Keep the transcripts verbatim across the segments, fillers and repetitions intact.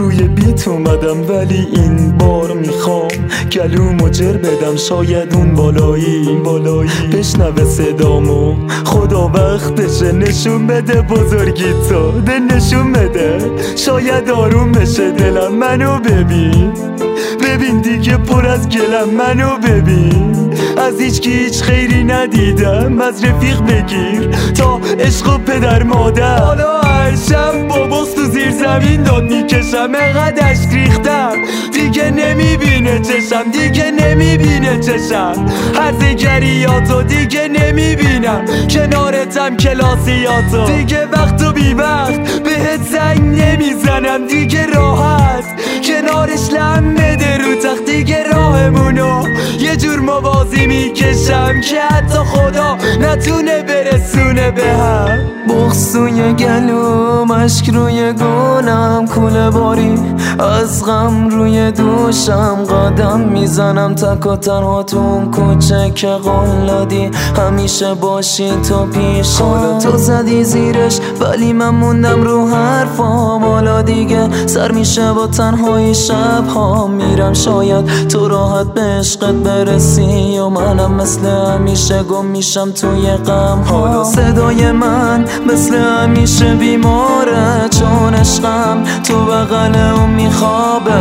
روی بیت اومدم ولی این بار میخوام گلو مجر بدم، شاید اون بالایی بالایی بشنوه صدامو. خدا وقتشه نشون بده بزرگی تو، ده نشون بده شاید آروم بشه دلم. منو ببین ببین دیگه پر از گلم، منو ببین از هیچ کی هیچ خیری ندیدم. از رفیق بگیر تا عشق و پدر مادر. حالا هر شب با بغض تو زیر زمین داد میکشم، انقدر اشک ریختم دیگه نمیبینه چشم، دیگه نمیبینه چشم. هرزگریاتو دیگه نمیبینم، کنارتم کلاسیاتو دیگه وقت و بی وقت بهت زنگ نمیزنم. دیگه راحت کنارش لم بده رو تخت، دیگه راهمونو یه جور موازی میکشم که حتی خدا نتونه برسونه به هم. بغض توی گلوم، اشک روی گونم، کوله باری از غم روی دوشم. قدم میزنم تک و تنها تو اون کوچه که قول دادی همیشه باشی تو پیشم. حالا تو زدی زیرش ولی من موندم رو حرفام. حالا دیگه سر میشه با تنهایی شبها میرم، شاید تو راحت به عشقت برسی و منم مثل همیشه گم میشم توی غم. حالا صدای من مثل همیشه بیماره، چون عشقم تو بغل اون میخوابه.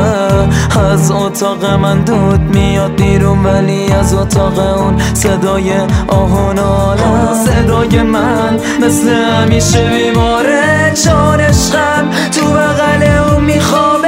از اتاق من دود میاد بیرون ولی از اتاق اون صدای آه و ناله. صدای من مثل همیشه بیماره، چون عشقم تو بغل اون میخوابه.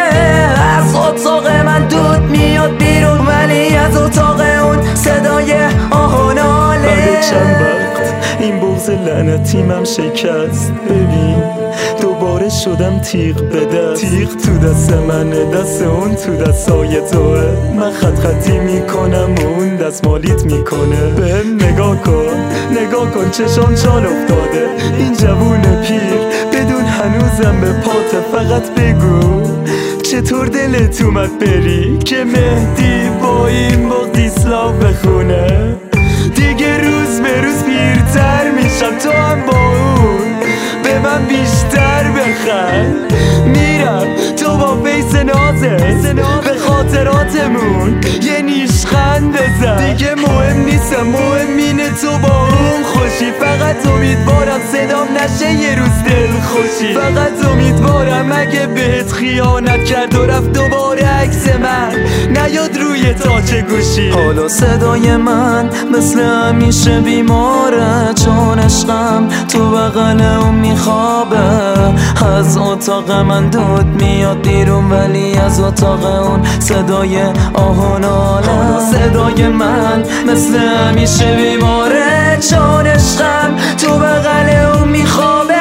از اتاق من دود میاد بیرون ولی از اتاق اون صدای آه و ناله. بعد چند وقت این بغض لعنتیمم شکست. ببین دوباره شدم تیغ به دست، تیغ تو دست منه، دست اون تو دستای توه. من خط خطی میکنم و اون دست مالیت میکنه. بهم نگاه کن نگاه کن چشام چال افتاده. این جوون پیر بدون هنوزم به پات، فقط بگو چطور دلت اومد بری که مهدی با این بغض اسلام بخونه. دیگه روز به روز پیرتر میشم، تو هم با اون به من بیشتر بخند. میرم تو با فیس نازت به خاطراتمون یه نیشخند بزن. دیگه مهم نیستم، مهم اینه تو با اون خوشی. فقط امیدوارم صدام نشه یه روز دل خوشی. فقط امیدوارم اگه بهت خیانت کرد و رفت دوباره عکس من نیاد روی تاچ گوشی. حالا صدای من مثل همیشه بیماره، چون عشقم تو بغل اون میخوابه. از اتاق من دود میاد بیرون ولی از اتاق اون صدای آه و ناله. صدای من مثل همیشه بیماره، چون عشقم تو بغل اون میخوابه.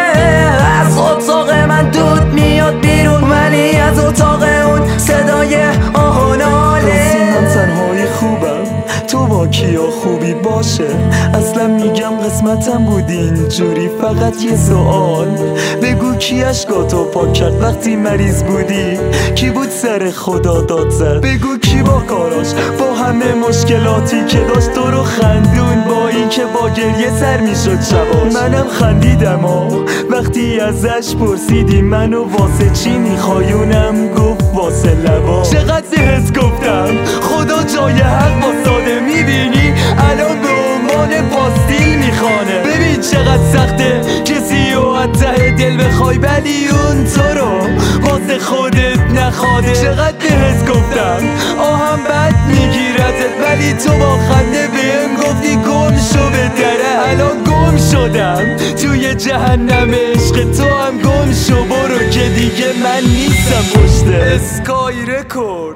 از اتاق من دود میاد بیرون ولی از اتاق اون صدای آه و ناله. من تنهایی خوبم تو با کیا خوبی باشه. اصلا میگم قسمتم بود اینجوری. فقط یه سوال بگو کی اشکاتو پاک کرد وقتی مریض بودی؟ کی بود سر خدا داد زد؟ بگو کی با کاراش با همه مشکلاتی که داشت تو رو خندون، با این که با گریه سر میشد شباش. منم خندیدم ها وقتی ازش پرسیدی منو واسه چی میخوایونم، گفت واسه لبا. چقدر بهت گفتم خدا جای حق واساده، میبینی الان به عنوان پاستیل میخوانه. ببین چقدر سخته کسی رو از ته دل بخوای ولی اون تو رو واسه خودت نخواده. چقدر بهت گفتم آهم بد میگیرتت ولی تو با خنده بهم گفتی گم شو به دره. الان گم شدم توی جهنم عشق تو هم گم شو برو که دیگه من نیستم پشت اسکای رکورد.